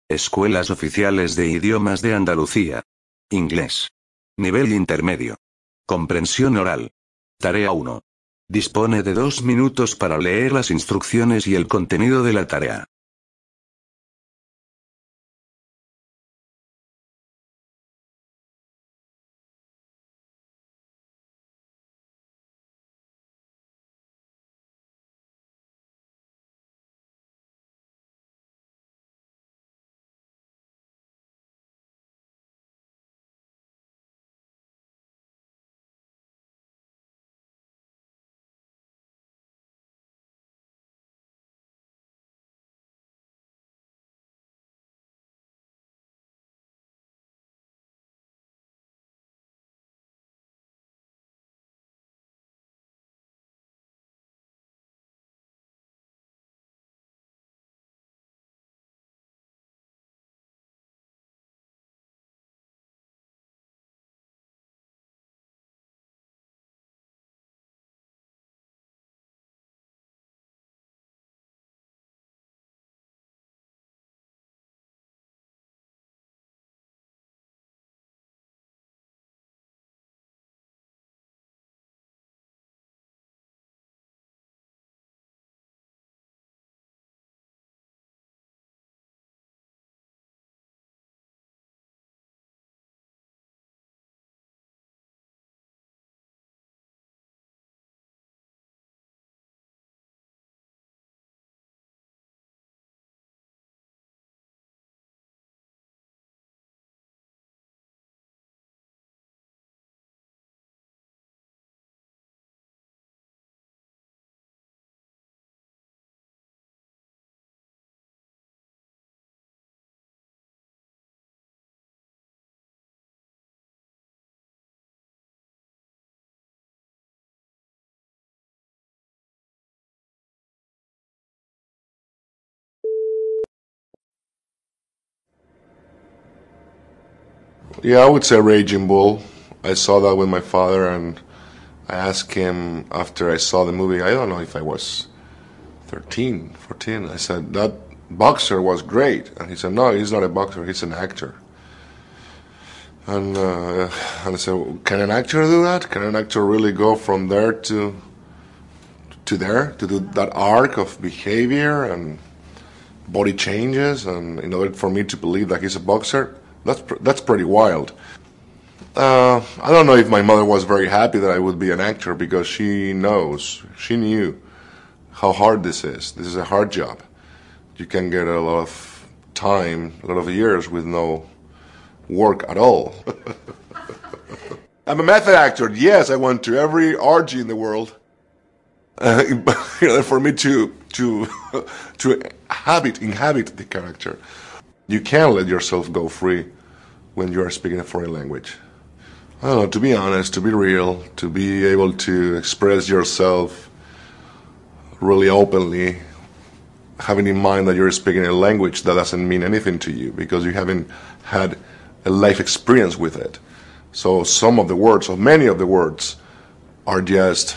Escuelas oficiales de idiomas de Andalucía. Inglés. Nivel intermedio. Comprensión oral. Tarea 1. Dispone de 2 minutos para leer las instrucciones y el contenido de la tarea. Yeah, I would say Raging Bull. I saw that with my father, and I asked him after I saw the movie, I don't know if I was 13, 14. I said, that boxer was great. And he said, no, he's not a boxer, he's an actor. And I said, can an actor do that? Can an actor really go from there to there, to do that arc of behavior and body changes, and in order for me to believe that he's a boxer? That's pretty wild. I don't know if my mother was very happy that I would be an actor, because she knew how hard this is. This is a hard job. You can get a lot of time, a lot of years with no work at all. I'm a method actor. Yes, I went to every orgy in the world. For me to inhabit the character. You can't let yourself go free when you are speaking a foreign language. I don't know, to be honest, to be real, to be able to express yourself really openly, having in mind that you're speaking a language that doesn't mean anything to you because you haven't had a life experience with it. So some of the words, or many of the words, are just,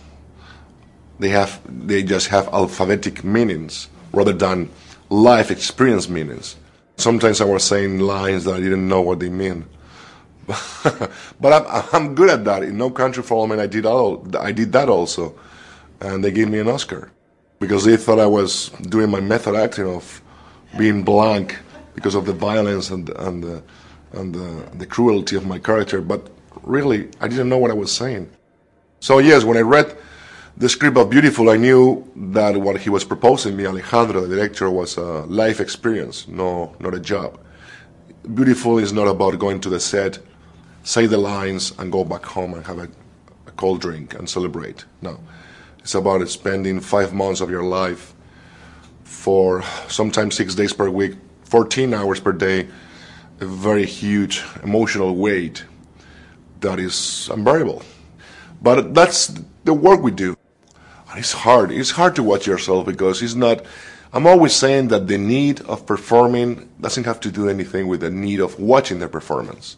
they just have alphabetic meanings rather than life experience meanings. Sometimes I was saying lines that I didn't know what they mean. But I'm good at that. In No Country for Old Men, I did that also. And they gave me an Oscar. Because they thought I was doing my method acting of being blank because of the violence and the cruelty of my character. But really, I didn't know what I was saying. So yes, when I read the script of Beautiful, I knew that what he was proposing me, Alejandro, the director, was a life experience, not a job. Beautiful is not about going to the set, say the lines, and go back home and have a cold drink and celebrate. No. It's about spending 5 months of your life for sometimes 6 days per week, 14 hours per day, a very huge emotional weight that is unbearable. But that's the work we do. And it's hard. It's hard to watch yourself because it's not. I'm always saying that the need of performing doesn't have to do anything with the need of watching the performance.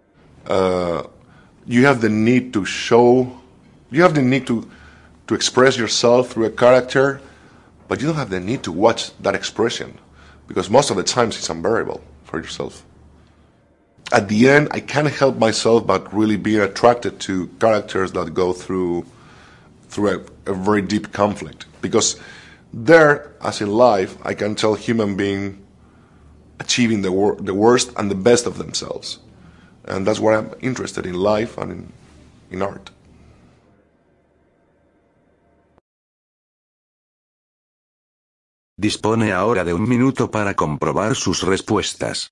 You have the need to show. You have the need to express yourself through a character, but you don't have the need to watch that expression. because most of the times it's unbearable for yourself. At the end, I can't help myself but really being attracted to characters that go through a very deep conflict. Because there, as in life, I can tell human being achieving the worst and the best of themselves. And that's what I'm interested in life and in art. Dispone ahora de 1 minuto para comprobar sus respuestas.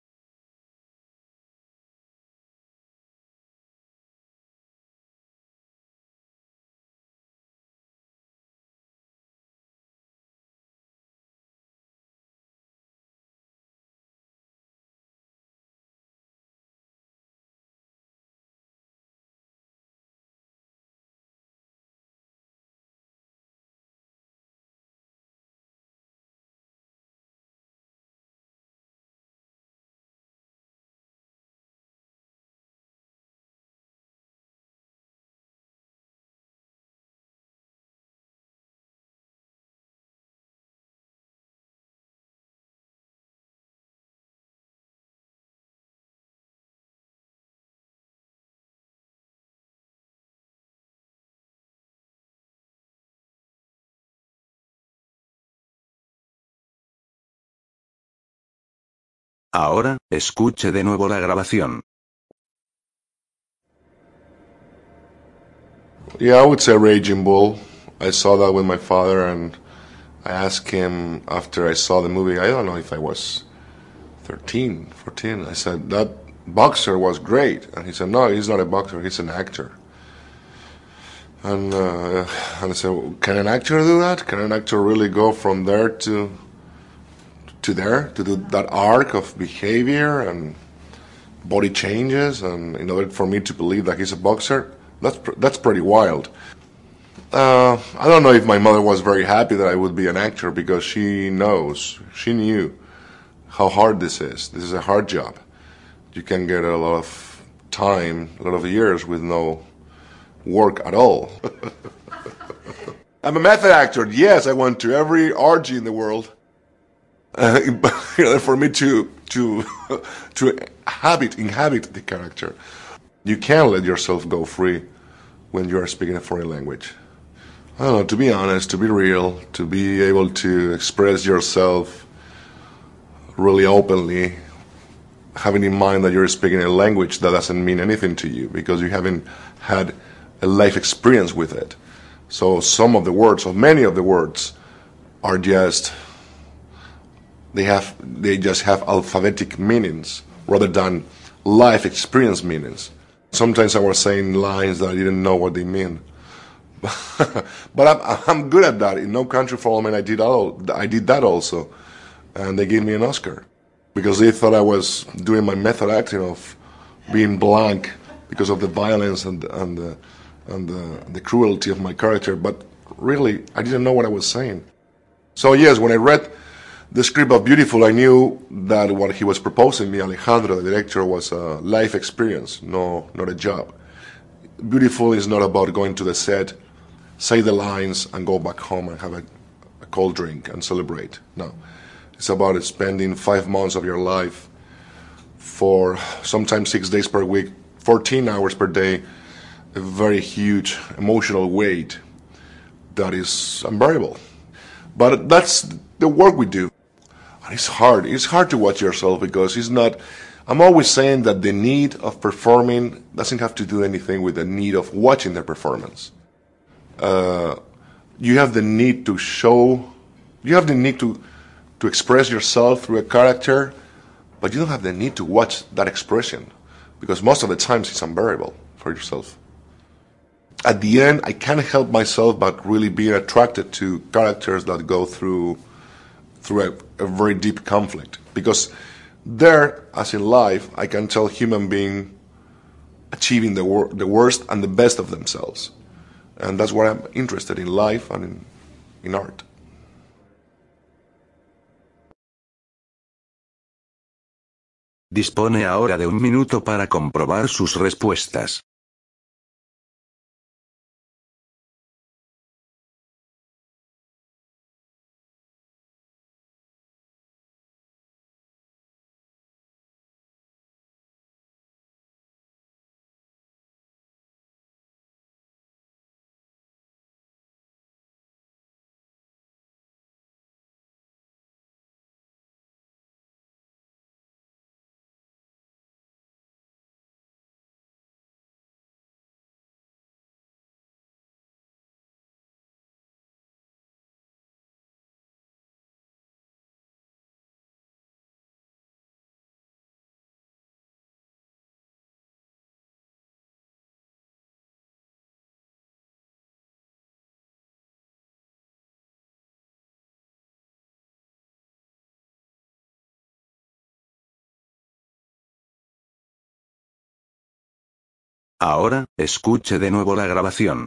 Ahora, escuche de nuevo la grabación. Yeah, I would say Raging Bull. I saw that with my father, and I asked him after I saw the movie, I don't know if I was 13, 14, I said, that boxer was great. And he said, no, he's not a boxer, he's an actor. And I said, can an actor do that? Can an actor really go from there to there, to do that arc of behavior and body changes, and in order for me to believe that he's a boxer? That's pretty wild. I don't know if my mother was very happy that I would be an actor, because she knew how hard this is. This is a hard job. You can get a lot of time, a lot of years with no work at all. I'm a method actor. Yes, I went to every orgy in the world. For me to inhabit the character. You can't let yourself go free when you are speaking a foreign language. I don't know, to be honest, to be real, to be able to express yourself really openly, having in mind that you're speaking a language that doesn't mean anything to you because you haven't had a life experience with it. So some of the words, or many of the words, are just, they just have alphabetic meanings rather than life experience meanings. Sometimes I was saying lines that I didn't know what they mean. But I'm good at that. In No Country for Old Men, I did that also, and they gave me an Oscar because they thought I was doing my method acting of being blank because of the violence and the cruelty of my character. But really, I didn't know what I was saying. So yes, when I read the script of Beautiful, I knew that what he was proposing me, Alejandro, the director, was a life experience, not a job. Beautiful is not about going to the set, say the lines, and go back home and have a cold drink and celebrate. No. It's about spending 5 months of your life for sometimes 6 days per week, 14 hours per day, a very huge emotional weight that is unbearable. But that's the work we do. And it's hard. It's hard to watch yourself because it's not... I'm always saying that the need of performing doesn't have to do anything with the need of watching the performance. You have the need to show... You have the need to express yourself through a character, but you don't have the need to watch that expression because most of the times it's unbearable for yourself. At the end, I can't help myself but really being attracted to characters that go through a very deep conflict. Because there, as in life, I can tell human being achieving the worst and the best of themselves. And that's what I'm interested in life and in art. Dispone ahora de 1 minuto para comprobar sus respuestas. Ahora, escuche de nuevo la grabación.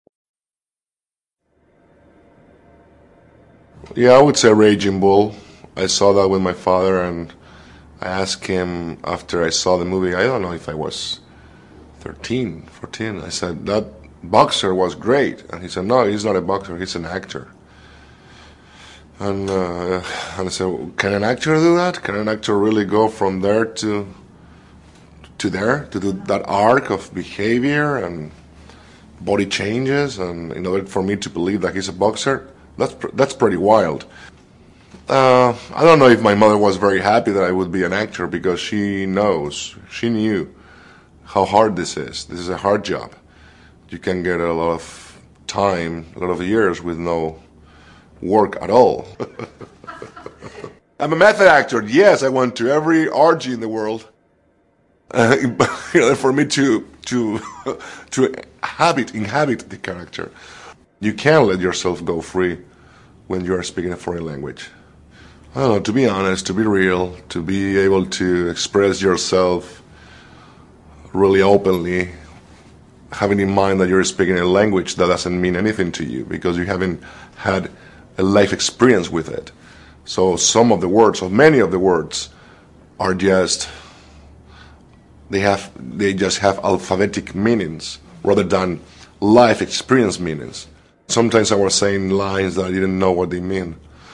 Yeah, I would say Raging Bull. I saw that with my father, and I asked him after I saw the movie, I don't know if I was 13, 14. I said, that boxer was great. And he said, no, he's not a boxer, he's an actor. And I said, can an actor do that? Can an actor really go from there to there, to do that arc of behavior and body changes, and in order for me to believe that he's a boxer? That's pretty wild. I don't know if my mother was very happy that I would be an actor, because she knew how hard this is. This is a hard job. You can get a lot of time, a lot of years with no work at all. I'm a method actor. Yes, I went to every orgy in the world. For me to inhabit the character. You can't let yourself go free when you are speaking a foreign language. I don't know, to be honest, to be real, to be able to express yourself really openly, having in mind that you're speaking a language that doesn't mean anything to you because you haven't had a life experience with it. So some of the words, or many of the words, are just, they just have alphabetic meanings rather than life experience meanings. Sometimes I was saying lines that I didn't know what they mean.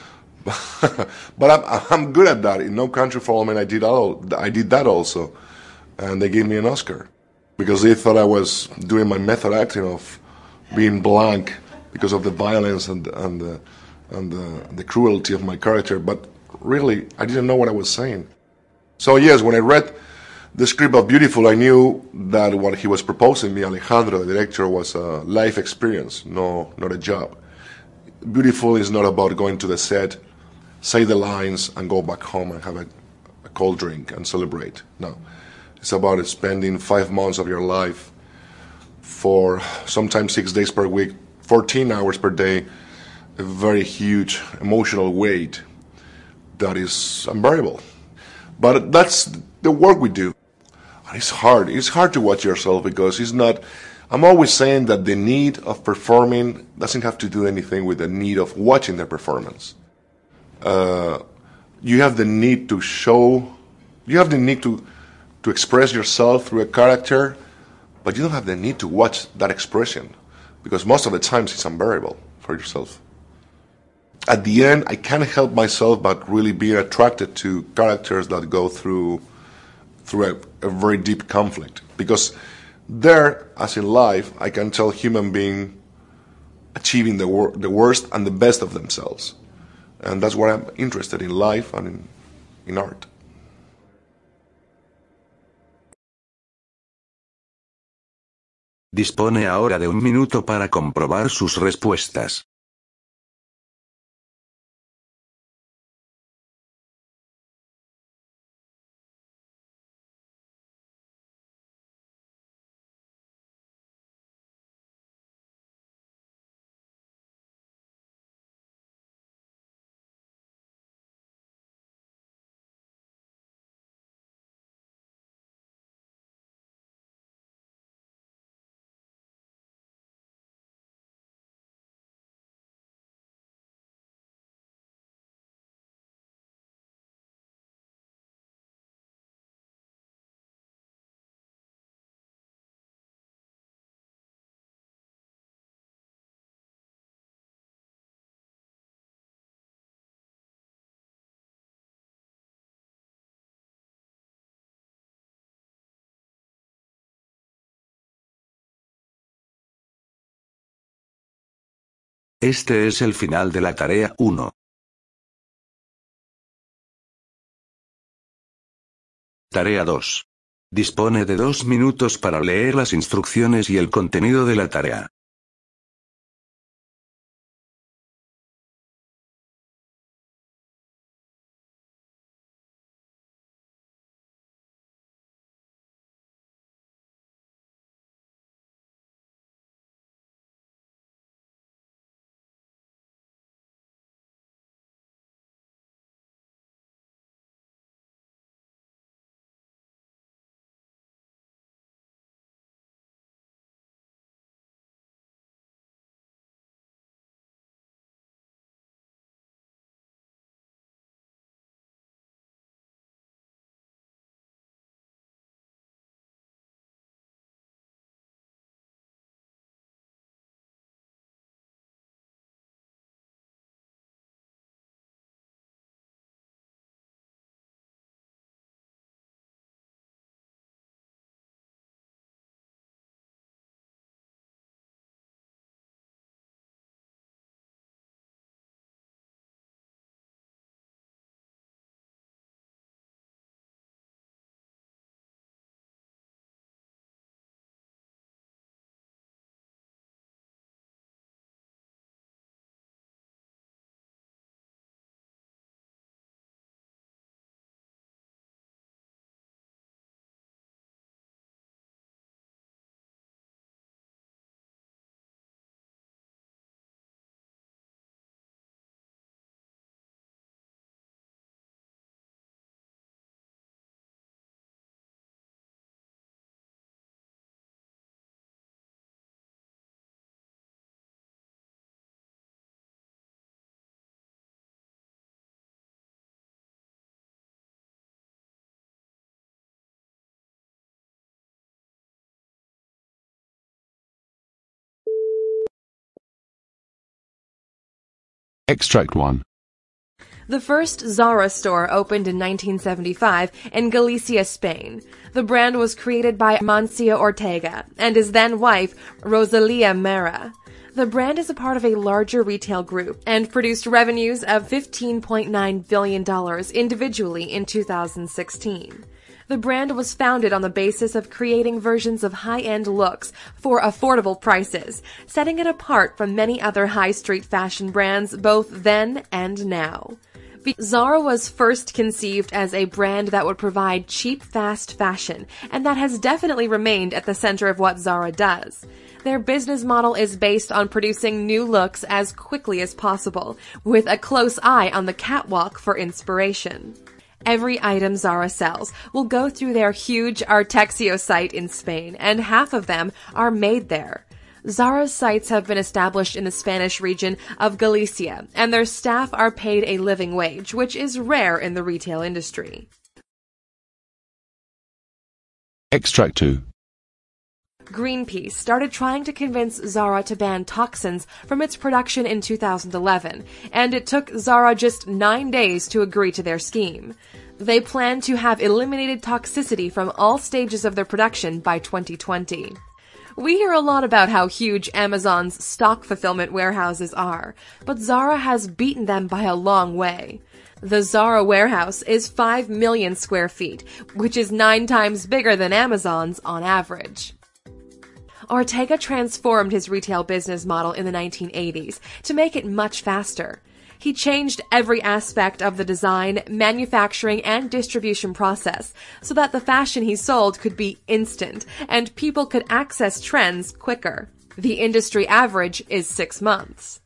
But I'm good at that. In No Country for Old Men, I did that also, and they gave me an Oscar because they thought I was doing my method acting of being blank because of the violence and the cruelty of my character. But really, I didn't know what I was saying. So yes, when I read the script of Beautiful, I knew that what he was proposing me, Alejandro, the director, was a life experience, no, not a job. Beautiful is not about going to the set, say the lines, and go back home and have a cold drink and celebrate. No. It's about spending 5 months of your life for sometimes 6 days per week, 14 hours per day, a very huge emotional weight that is unbearable. But that's the work we do. And it's hard. It's hard to watch yourself because it's not. I'm always saying that the need of performing doesn't have to do anything with the need of watching the performance. You have the need to show, you have the need to express yourself through a character, but you don't have the need to watch that expression because most of the times it's unbearable for yourself. At the end, I can't help myself but really being attracted to characters that go through a very deep conflict, because there, as in life, I can tell human being achieving the worst and the best of themselves. And that's what I'm interested in life and in art. Dispone ahora de 1 minuto para comprobar sus respuestas. Este es el final de la tarea 1. Tarea 2. Dispone de 2 minutos para leer las instrucciones y el contenido de la tarea. Extract 1. The first Zara store opened in 1975 in Galicia, Spain. The brand was created by Amancio Ortega and his then-wife, Rosalia Mera. The brand is a part of a larger retail group and produced revenues of $15.9 billion individually in 2016. The brand was founded on the basis of creating versions of high-end looks for affordable prices, setting it apart from many other high street fashion brands both then and now. Zara was first conceived as a brand that would provide cheap, fast fashion, and that has definitely remained at the center of what Zara does. Their business model is based on producing new looks as quickly as possible, with a close eye on the catwalk for inspiration. Every item Zara sells will go through their huge Artexio site in Spain, and half of them are made there. Zara's sites have been established in the Spanish region of Galicia, and their staff are paid a living wage, which is rare in the retail industry. Extract 2. Greenpeace started trying to convince Zara to ban toxins from its production in 2011, and it took Zara just 9 days to agree to their scheme. They plan to have eliminated toxicity from all stages of their production by 2020. We hear a lot about how huge Amazon's stock fulfillment warehouses are, but Zara has beaten them by a long way. The Zara warehouse is 5 million square feet, which is 9 times bigger than Amazon's on average. Ortega transformed his retail business model in the 1980s to make it much faster. He changed every aspect of the design, manufacturing, and distribution process so that the fashion he sold could be instant and people could access trends quicker. The industry average is 6 months.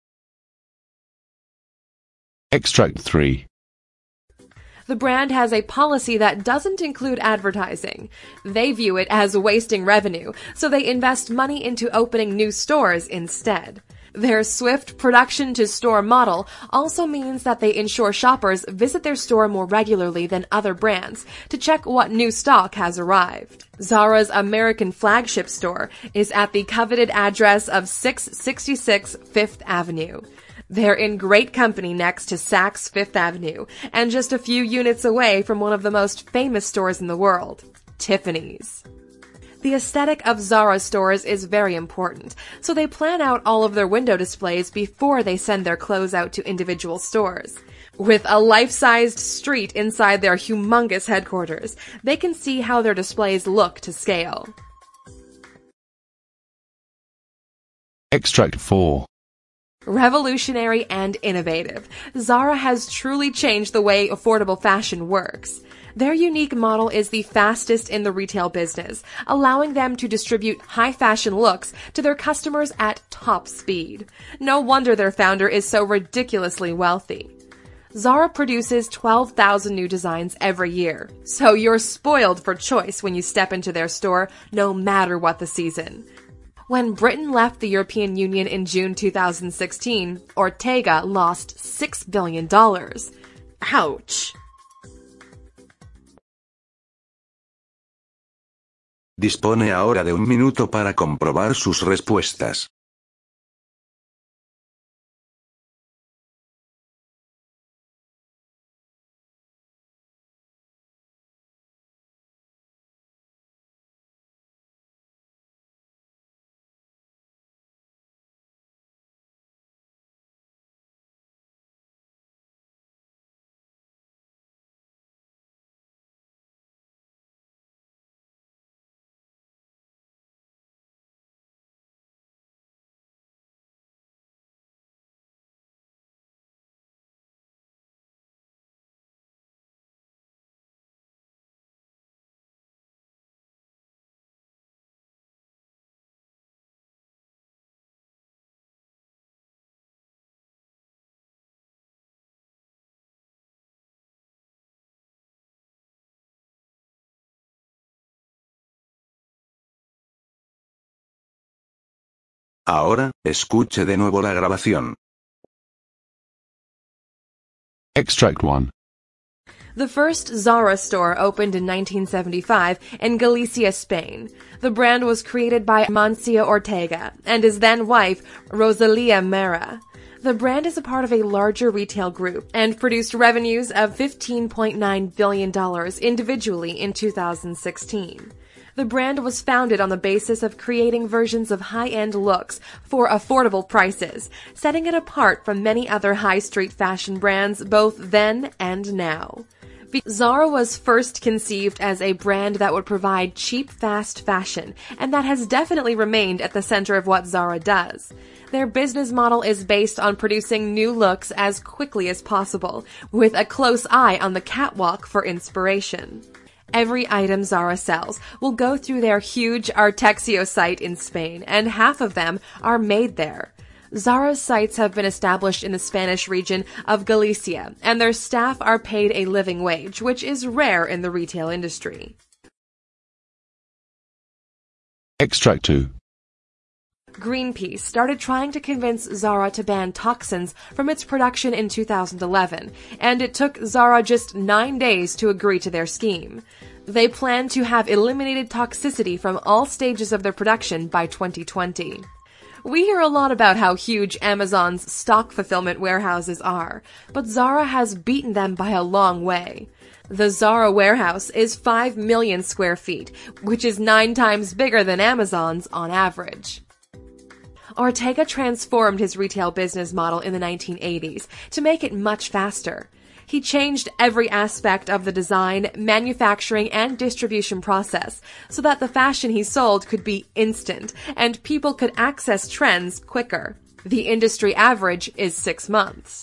Extract 3. The brand has a policy that doesn't include advertising. They view it as wasting revenue, so they invest money into opening new stores instead. Their swift production-to-store model also means that they ensure shoppers visit their store more regularly than other brands to check what new stock has arrived. Zara's American flagship store is at the coveted address of 666 Fifth Avenue. They're in great company next to Saks Fifth Avenue, and just a few units away from one of the most famous stores in the world, Tiffany's. The aesthetic of Zara stores is very important, so they plan out all of their window displays before they send their clothes out to individual stores. With a life-sized street inside their humongous headquarters, they can see how their displays look to scale. Extract 4. Revolutionary and innovative, Zara has truly changed the way affordable fashion works. Their unique model is the fastest in the retail business, allowing them to distribute high-fashion looks to their customers at top speed. No wonder their founder is so ridiculously wealthy. Zara produces 12,000 new designs every year, so you're spoiled for choice when you step into their store, no matter what the season. When Britain left the European Union in June 2016, Ortega lost $6 billion. Ouch! Dispone ahora de 1 minuto para comprobar sus respuestas. Ahora, escuche de nuevo la grabación. Extract 1. The first Zara store opened in 1975 in Galicia, Spain. The brand was created by Amancio Ortega and his then-wife, Rosalia Mera. The brand is a part of a larger retail group and produced revenues of $15.9 billion individually in 2016. The brand was founded on the basis of creating versions of high-end looks for affordable prices, setting it apart from many other high street fashion brands both then and now. Zara was first conceived as a brand that would provide cheap, fast fashion, and that has definitely remained at the center of what Zara does. Their business model is based on producing new looks as quickly as possible, with a close eye on the catwalk for inspiration. Every item Zara sells will go through their huge Artexio site in Spain, and half of them are made there. Zara's sites have been established in the Spanish region of Galicia, and their staff are paid a living wage, which is rare in the retail industry. Extract 2. Greenpeace started trying to convince Zara to ban toxins from its production in 2011, and it took Zara just 9 days to agree to their scheme. They plan to have eliminated toxicity from all stages of their production by 2020. We hear a lot about how huge Amazon's stock fulfillment warehouses are, but Zara has beaten them by a long way. The Zara warehouse is 5 million square feet, which is 9 times bigger than Amazon's on average. Ortega transformed his retail business model in the 1980s to make it much faster. He changed every aspect of the design, manufacturing, and distribution process so that the fashion he sold could be instant and people could access trends quicker. The industry average is 6 months.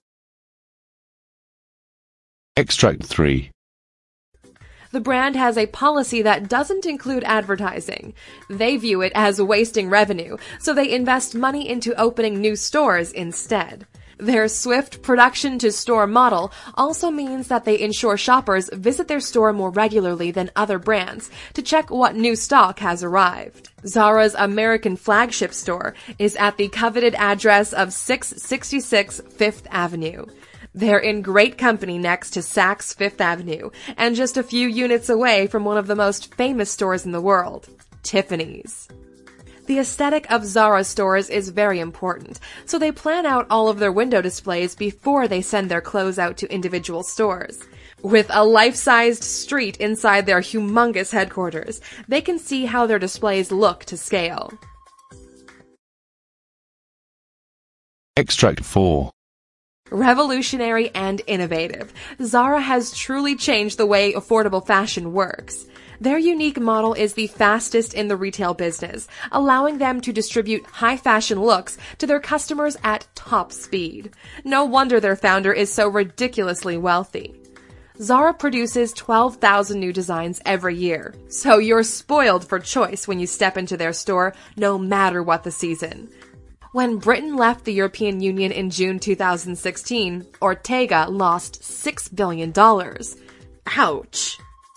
Extract 3. The brand has a policy that doesn't include advertising. They view it as wasting revenue, so they invest money into opening new stores instead. Their swift production-to-store model also means that they ensure shoppers visit their store more regularly than other brands to check what new stock has arrived. Zara's American flagship store is at the coveted address of 666 Fifth Avenue. They're in great company next to Saks Fifth Avenue, and just a few units away from one of the most famous stores in the world, Tiffany's. The aesthetic of Zara stores is very important, so they plan out all of their window displays before they send their clothes out to individual stores. With a life-sized street inside their humongous headquarters, they can see how their displays look to scale. Extract 4. Revolutionary and innovative, Zara has truly changed the way affordable fashion works. Their unique model is the fastest in the retail business, allowing them to distribute high fashion looks to their customers at top speed. No wonder their founder is so ridiculously wealthy. Zara produces 12,000 new designs every year, so you're spoiled for choice when you step into their store, no matter what the season. When Britain left the European Union in June 2016, Ortega lost $6 billion. Ouch!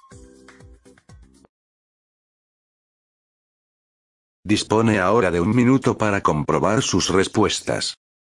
Dispone ahora de 1 minuto para comprobar sus respuestas.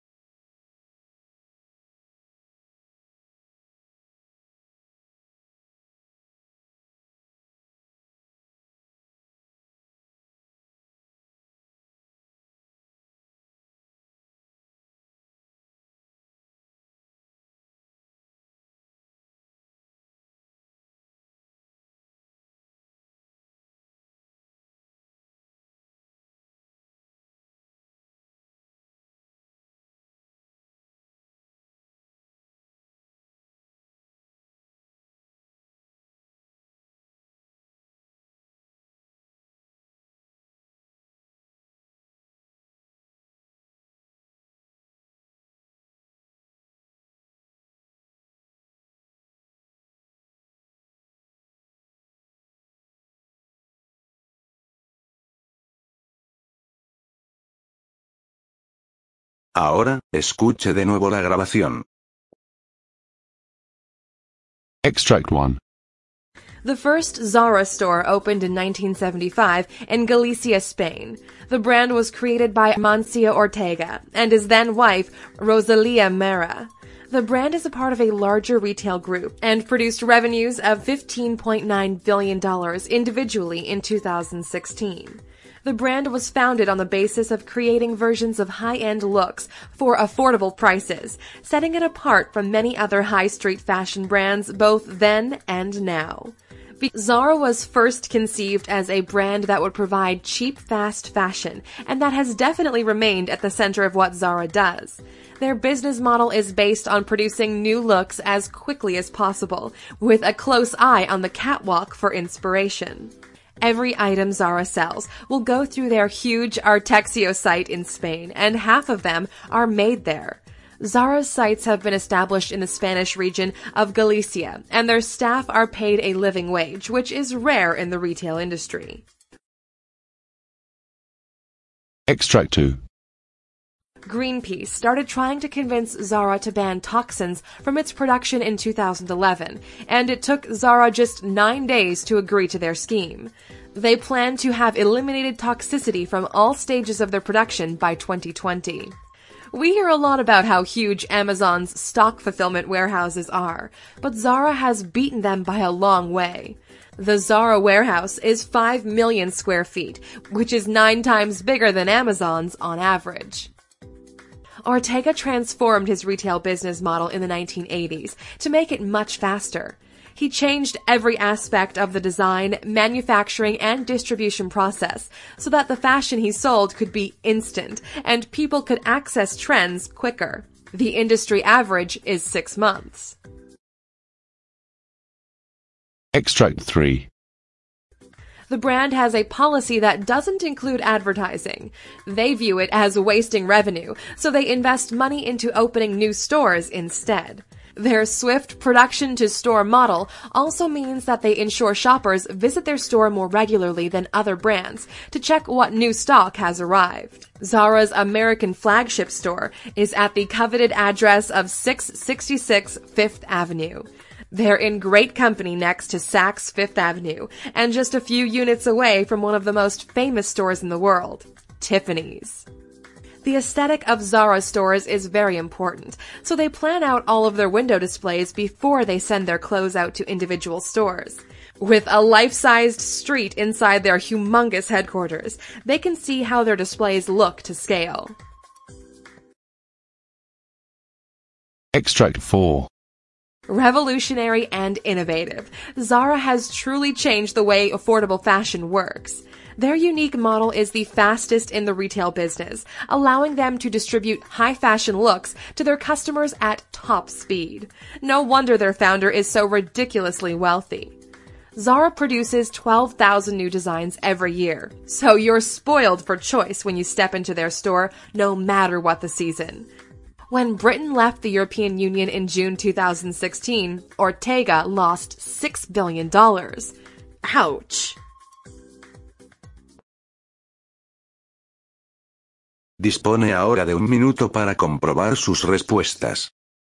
Ahora, escuche de nuevo la grabación. Extract 1. The first Zara store opened in 1975 in Galicia, Spain. The brand was created by Amancio Ortega and his then-wife, Rosalia Mera. The brand is a part of a larger retail group and produced revenues of $15.9 billion individually in 2016. The brand was founded on the basis of creating versions of high-end looks for affordable prices, setting it apart from many other high street fashion brands both then and now. Zara was first conceived as a brand that would provide cheap, fast fashion, and that has definitely remained at the center of what Zara does. Their business model is based on producing new looks as quickly as possible, with a close eye on the catwalk for inspiration. Every item Zara sells will go through their huge Artexio site in Spain, and half of them are made there. Zara's sites have been established in the Spanish region of Galicia, and their staff are paid a living wage, which is rare in the retail industry. Extract 2. Greenpeace started trying to convince Zara to ban toxins from its production in 2011, and it took Zara just 9 days to agree to their scheme. They plan to have eliminated toxicity from all stages of their production by 2020. We hear a lot about how huge Amazon's stock fulfillment warehouses are, but Zara has beaten them by a long way. The Zara warehouse is 5 million square feet, which is 9 times bigger than Amazon's on average. Ortega transformed his retail business model in the 1980s to make it much faster. He changed every aspect of the design, manufacturing, and distribution process so that the fashion he sold could be instant and people could access trends quicker. The industry average is 6 months. Extract 3. The brand has a policy that doesn't include advertising. They view it as wasting revenue, so they invest money into opening new stores instead. Their swift production-to-store model also means that they ensure shoppers visit their store more regularly than other brands to check what new stock has arrived. Zara's American flagship store is at the coveted address of 666 Fifth Avenue. They're in great company next to Saks Fifth Avenue, and just a few units away from one of the most famous stores in the world, Tiffany's. The aesthetic of Zara stores is very important, so they plan out all of their window displays before they send their clothes out to individual stores. With a life-sized street inside their humongous headquarters, they can see how their displays look to scale. Extract 4. Revolutionary and innovative, Zara has truly changed the way affordable fashion works. Their unique model is the fastest in the retail business, allowing them to distribute high fashion looks to their customers at top speed. No wonder their founder is so ridiculously wealthy. Zara produces 12,000 new designs every year, so you're spoiled for choice when you step into their store, no matter what the season. When Britain left the European Union in June 2016, Ortega lost $6 billion. Ouch! Dispone ahora de 1 minuto para comprobar sus respuestas.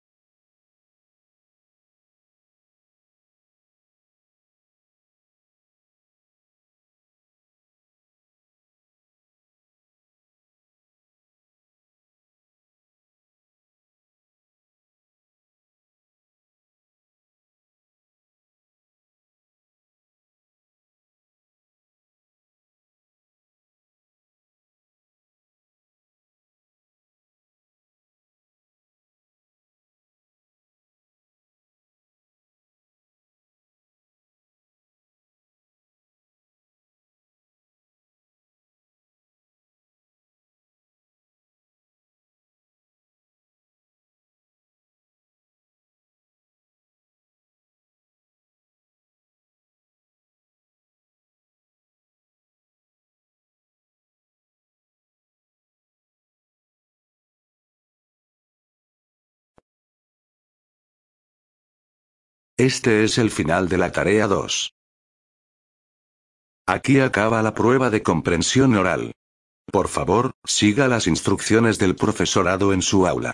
Este es el final de la tarea 2. Aquí acaba la prueba de comprensión oral. Por favor, siga las instrucciones del profesorado en su aula.